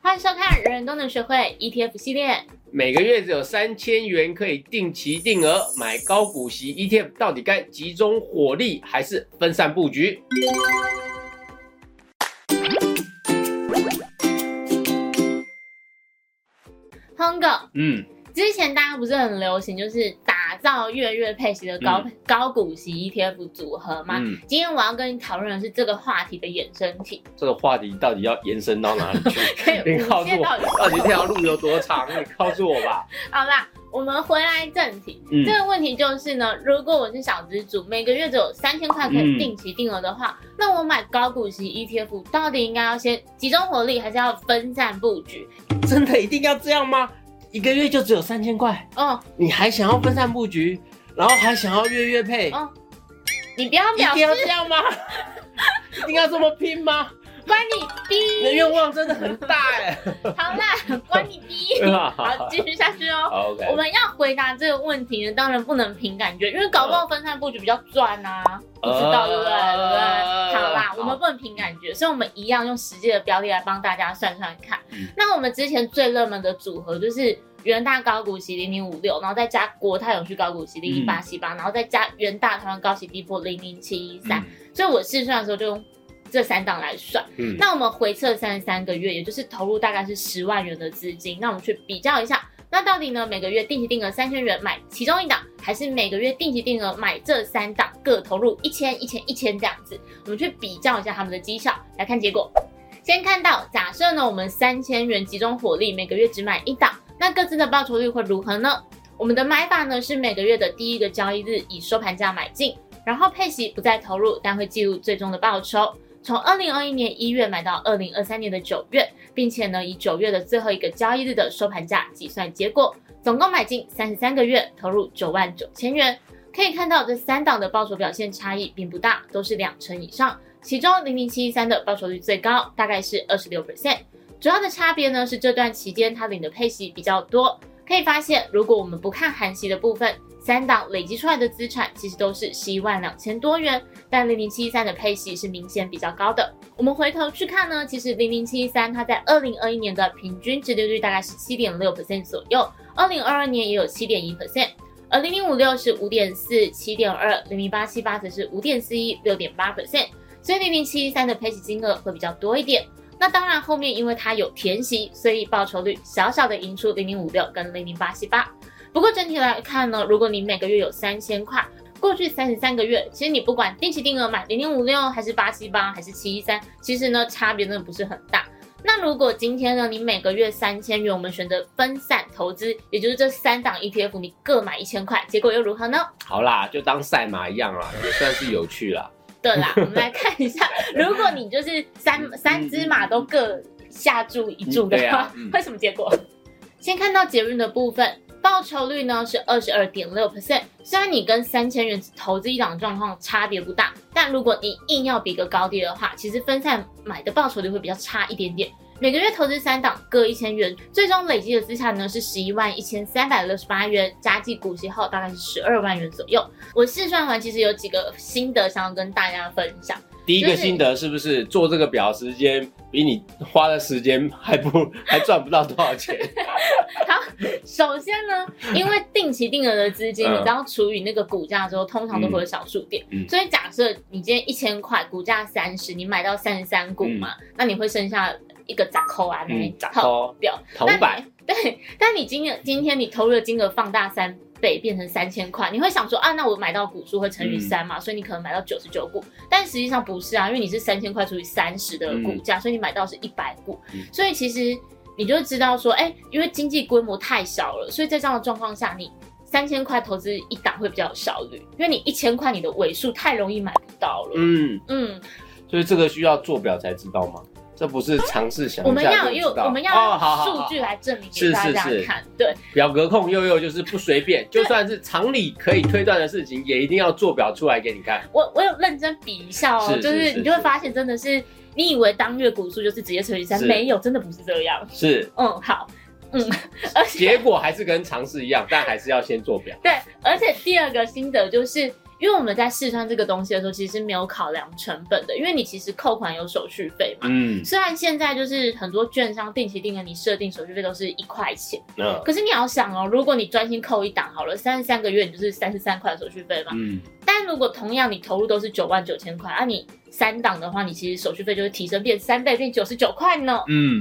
欢迎收看人人都能学会 ETF 系列。 每个月只有3000元可以定期定额买高股息 ETF， 到底该集中火力还是分散布局亨哥，之前大家不是很流行，就是打造月月配息的高股息 ETF 组合吗？今天我要跟你讨论的是这个话题的衍生体。 这个话题到底要延伸到哪里去？你告诉我， 到底这条路有多长？你告诉我吧。 好啦，我们回来正题。这个问题就是呢，如果我是小资主，每个月只有3000块可以定期定额的话，那我买高股息 ETF 到底应该要先集中火力，还是要分散布局？ 真的一定要这样吗？一个月就只有3000块，你还想要分散布局，然后还想要月月配， 你不要表示一定要这样吗？一定要这么拼吗？ 关你逼！ 你的愿望真的很大哎。 好啦，关你逼！好，继续下去哦。 Okay. 我们要回答这个问题呢，当然不能凭感觉，因为搞不好分散布局比较赚啊，不知道对不对？好啦，我们不能凭感觉，所以我们一样用实际的标的来帮大家算算看。那我们之前最热门的组合就是元大高股息0056，然后再加国泰永续高股息01878，然后再加元大台湾高息低波00713。所以我试算的时候就用这3档来算。那我们回测33个月，也就是投入大概是10万元的资金。那我们去比较一下，那到底呢每个月定期定额3000元买其中一档，还是每个月定期定额买这3档各投入1000、1000、1000这样子？我们去比较一下他们的绩效，来看结果。先看到，假设呢我们3000元集中火力，每个月只买一档，那各自的报酬率会如何呢？我们的买法呢是每个月的第一个交易日以收盘价买进，然后配息不再投入，但会记录最终的报酬。从2021年1月买到2023年的9月，并且呢以9月的最后一个交易日的收盘价计算结果，总共买进33个月，投入99000元。可以看到这3档的报酬表现差异并不大，都是2成以上，其中00713的报酬率最高，大概是 26%。 主要的差别呢是这段期间它领的配息比较多。可以发现，如果我们不看含息的部分，3档累积出来的资产其实都是112000多元，但00713的配息是明显比较高的。我们回头去看呢，其实00713它在2021年的平均殖利率大概是 7.6% 左右，2022年也有 7.1%， 而0056是 5.4%、7.2%， 01878则是 5.41%、6.8%， 所以00713的配息金额会比较多一点。那当然后面因为它有填息，所以报酬率小小的赢出0056跟00878。不过整体来看呢，如果你每个月有3000块，过去33个月，其实你不管定期定额买0056还是878还是713，其实呢差别真的不是很大。那如果今天呢你每个月3000元，我们选择分散投资，也就是这3档 ETF 你各买1000块，结果又如何呢？ 好啦，就当赛马一样啦，也算是有趣啦。 对啦，我们来看一下，如果你就是三只马都各下注一注的话，会什么结果？先看到结论的部分，报酬率呢是 22.6%， 虽然你跟3000元投资一档的状况差别不大，但如果你硬要比个高低的话，其实分散买的报酬率会比较差一点点。每个月投资3档各1000元，最终累积的资产呢是111368元，加计股息后大概是12万元左右。我试算完，其实有几个心得想要跟大家分享。 第一个心得是不是做这个表时间比你花的时间还赚不到多少钱？ 好，首先呢，因为定期定额的资金，你只要除以那个股价之后，通常都会有小数点，所以假设你今天1000块，股价30，你买到33股嘛，那你会剩下一个10块啊， 好表铜板。 对，但你今天你投入的金额放大3倍，变成3000块，你会想说啊，那我买到股数会乘以3嘛，所以你可能买到99股，但实际上不是啊，因为你是3000块除以30的股价，所以你买到是100股，所以其实你就知道说，因为经济规模太小了，所以在这样的状况下，你3000块投资一档会比较有效率，因为你1000块你的尾数太容易买不到了。 所以这个需要做表才知道吗？这不是尝试想一下就知道。 我们要用数据来证明给大家看。对， 表格控悠就是不随便，就算是常理可以推断的事情，也一定要做表出来给你看。 我有认真比一下哦，就是你就会发现真的是，你以为当月股数就是直接乘以3，没有，真的不是这样。 是， 好。 结果还是跟常识一样，但还是要先做表。 对，而且第二个心得就是， 因为我们在试算这个东西的时候，其实是没有考量成本的，因为你其实扣款有手续费嘛。虽然现在就是很多券商定期定额，你设定手续费都是1块钱，可是你要想哦，如果你专心扣一档好了，33个月你就是33块手续费嘛。但如果同样你投入都是99000块啊，你3档的话，你其实手续费就会提升变3倍，变99块呢。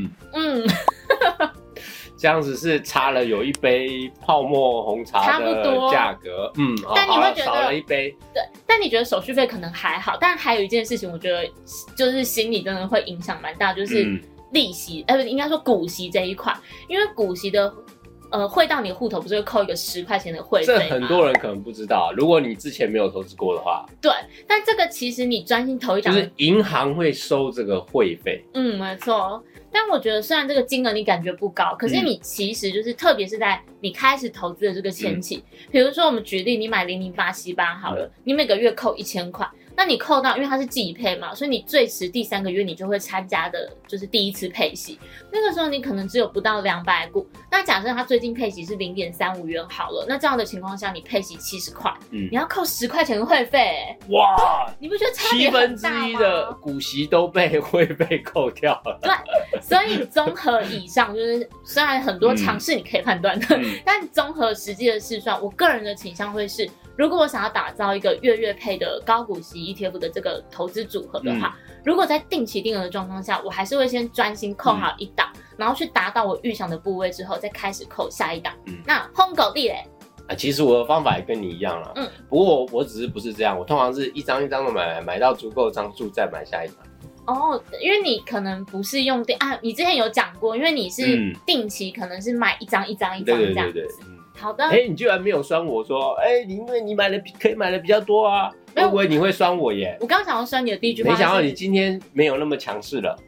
这样子是差了有一杯泡沫红茶的价格， 但你会觉得少了一杯， 对，但你觉得手续费可能还好，但还有一件事情，我觉得就是心理真的会影响蛮大，就是利息，应该说股息这一块，因为股息的汇到你的户头，不是会扣一个10块钱的汇费吗？ 这很多人可能不知道，如果你之前没有投资过的话， 对，但这个其实你专心投一档， 就是银行会收这个汇费， 没错。但我觉得虽然这个金额你感觉不高，可是你其实就是特别是在你开始投资的这个前期，比如说我们举例，你买00878好了，你每个月扣1000块，那你扣到，因为它是季配嘛，所以你最迟第3个月你就会参加的就是第一次配息，那个时候你可能只有不到200股，那假设它最近配息是0.35元好了，那这样的情况下你配息70块，你要扣10块钱的会费， 哇， 你不觉得差别很大吗？1/7 的股息都被会费扣掉了， 对。所以综合以上，就是虽然很多常识你可以判断的，但综合实际的试算，我个人的倾向会是，如果我想要打造一个月配的高股息 ETF 的这个投资组合的话，如果在定期定额的状况下，我还是会先专心扣好一档，然后去达到我预想的部位之后，再开始扣下一档。那轰狗弟嘞？ 其实我的方法也跟你一样啦，不过我只是不是这样，我通常是一张一张的买到足够张数再买下一档。 因为你可能不是用你之前有讲过，因为你是定期可能是买一张这样子。对，好的。 你居然没有酸我说，因为你可以买的比较多啊，会不会你会酸我耶？ 我刚想要酸你的第一句话， 没想到你今天没有那么强势了。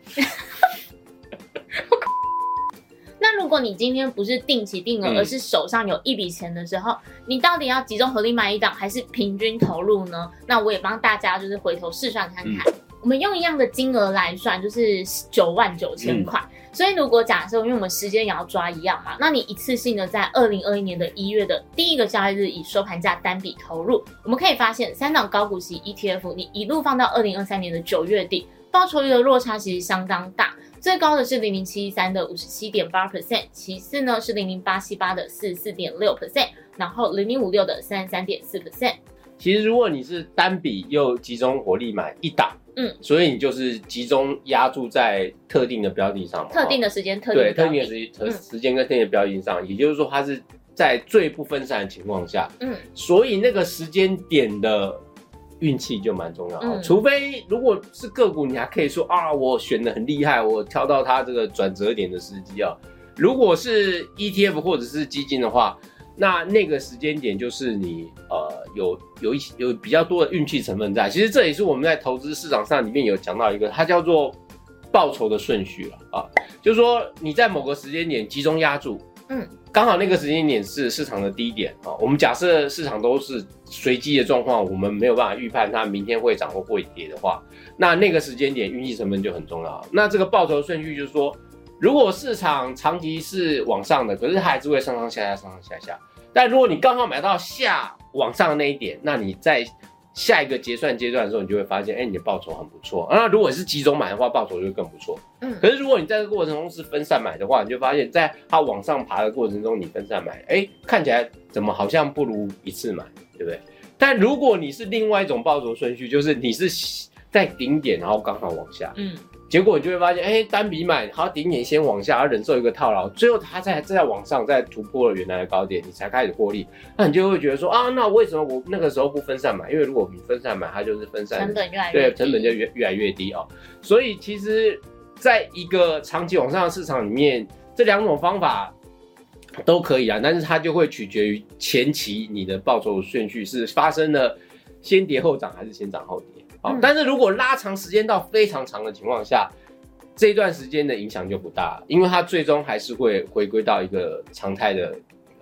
那如果你今天不是定期定额，而是手上有一笔钱的时候，你到底要集中合力买一档，还是平均投入呢？那我也帮大家就是回头试算看看。我们用一样的金额来算，就是99000块。所以如果假设，因为我们时间也要抓一样嘛，那你一次性的在2021年的1月的第一个交易日以收盘价单笔投入，我们可以发现3档高股息 ETF， 你一路放到2023年的9月底，报酬率的落差其实相当大。最高的是00713的 57.8%， 其次呢是00878的 44.6%， 然后0056的 33.4%。 其实如果你是单笔又集中火力买一档，所以你就是集中压注在特定的标的上嘛， 特定的时间、特定的时间跟特定的标的上，也就是说它是在最不分散的情况下，所以那个时间点的运气就蛮重要，除非如果是个股，你还可以说我选的很厉害，我挑到它这个转折点的时机啊。如果是 ETF 或者是基金的话，那个时间点就是你有比较多的运气成分在。其实这也是我们在投资市场上里面有讲到一个，它叫做报酬的顺序了就是说你在某个时间点集中压注，刚好那个时间点是市场的低点我们假设市场都是随机的状况，我们没有办法预判它明天会涨或会跌的话，那个时间点运气成分就很重要。那这个报酬顺序就是说，如果市场长期是往上的，可是它还是会上上下下上上下下，但如果你刚好买到往上的那一点，那你在下一个结算阶段的时候，你就会发现你的报酬很不错。那如果是集中买的话，报酬就会更不错。可是如果你在这个过程中是分散买的话，你就发现在它往上爬的过程中，你分散买看起来怎么好像不如一次买，对不对？但如果你是另外一种报酬顺序，就是你是在顶点然后刚好往下，结果你就会发现单笔买它顶点先往下，它忍受一个套牢，最后它再往上再突破了原来的高点，你才开始获利。那你就会觉得说那为什么我那个时候不分散买？因为如果你分散买，它就是分散成本越来越低， 对，成本就越来越低所以其实在一个长期往上的市场里面，这两种方法都可以但是它就会取决于前期你的报酬顺序是发生了先跌后涨还是先涨后跌。但是如果拉长时间到非常长的情况下，这段时间的影响就不大，因为它最终还是会回归到一个常态的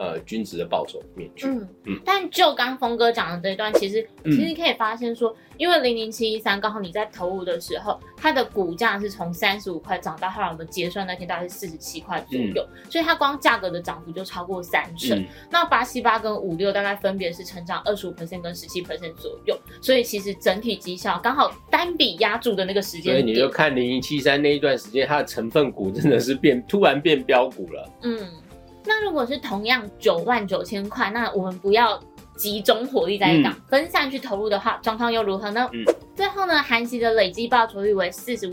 均值的报酬里面去。 但就刚峰哥讲的这一段，其实可以发现说，因为00713刚好你在投入的时候，它的股价是从35块涨到后来我们结算那天大概是47块左右，所以它光价格的涨幅就超过30%。那878跟56大概分别是成长25%跟17% 左右，所以其实整体绩效刚好单笔压住的那个时间点， 所以你就看0073那一段时间，它的成分股真的是突然变标股了。 那如果是同样99000块，那我们不要集中火力在一档，分散去投入的话，状况又如何呢？最后呢，韩系的累计报酬率为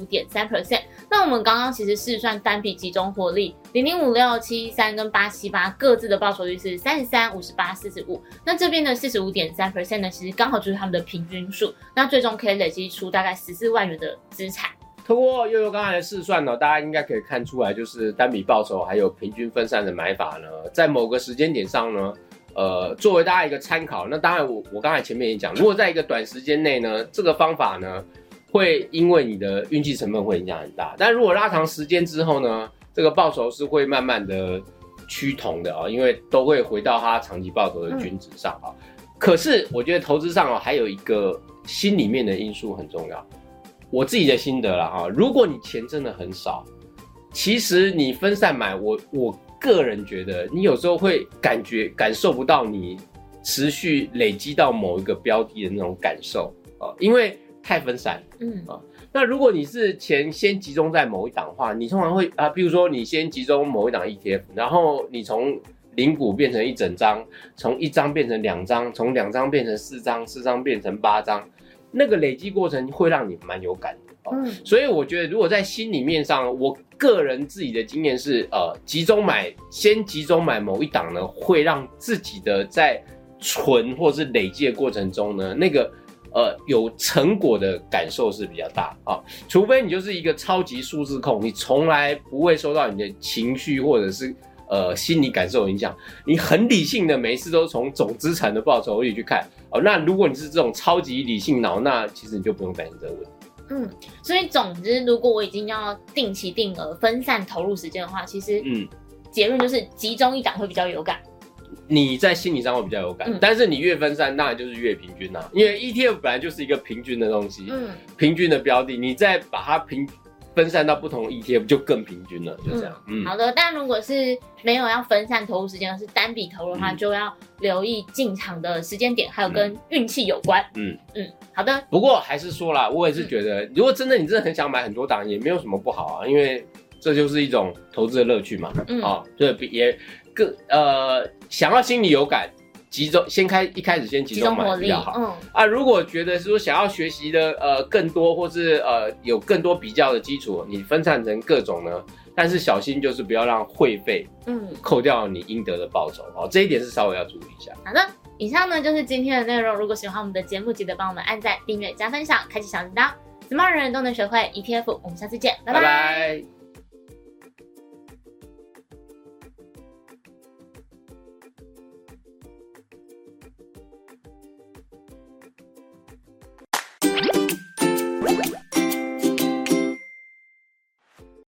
45.3%。那我们刚刚其实试算单笔集中火力，0056、713跟878各自的报酬率是33、58、45。那这边的 45.3% 呢，其实刚好就是他们的平均数。那最终可以累积出大概14万元的资产。 通过悠悠刚才的试算呢，大家应该可以看出来，就是单笔报酬还有平均分散的买法呢，在某个时间点上呢，作为大家一个参考。那当然我刚才前面也讲，如果在一个短时间内呢，这个方法呢，会因为你的运气成分会影响很大。但如果拉长时间之后呢，这个报酬是会慢慢的趋同的因为都会回到它长期报酬的均值上可是我觉得投资上还有一个心里面的因素很重要。我自己的心得啦如果你钱真的很少，其实你分散买，我个人觉得你有时候会感受不到你持续累积到某一个标的的那种感受因为太分散那如果你是钱先集中在某一档的话，你通常会比如说你先集中某一档 ETF， 然后你从0股变成一整张，从1张变成2张，从2张变成4张，4张变成8张，那个累积过程会让你蛮有感的所以我觉得如果在心里面上，我个人自己的经验是先集中买某一档呢，会让自己的在存或是累积的过程中呢，那个有成果的感受是比较大除非你就是一个超级数字控，你从来不会受到你的情绪或者是心理感受影响，你很理性的每一次都从总资产的报酬率去看那如果你是这种超级理性脑，那其实你就不用担心这个问题。 所以总之，如果我已经要定期定额分散投入时间的话，其实结论就是集中一档会比较有感。 你在心理上会比较有感，但是你越分散，当然就是越平均因为 ETF 本来就是一个平均的东西，平均的标的，你再把它分散到不同的 ETF 就更平均了，就这样。 好的，但如果是没有要分散投入时间，而是单笔投入的话，就要留意进场的时间点，还有跟运气有关。好的。 不过还是说啦，我也是觉得，如果真的你真的很想买很多档，也没有什么不好因为这就是一种投资的乐趣嘛。对，也想要心里有感，一开始先集中买比较好。如果觉得说想要学习的更多，或是有更多比较的基础，你分散成各种呢，但是小心就是不要让会费扣掉你应得的报酬这一点是稍微要注意一下。 好的，以上呢就是今天的内容。如果喜欢我们的节目，记得帮我们按赞、订阅、加分享，开启小铃铛。Smart 人人都能学会 ETF，我们下次见，拜拜。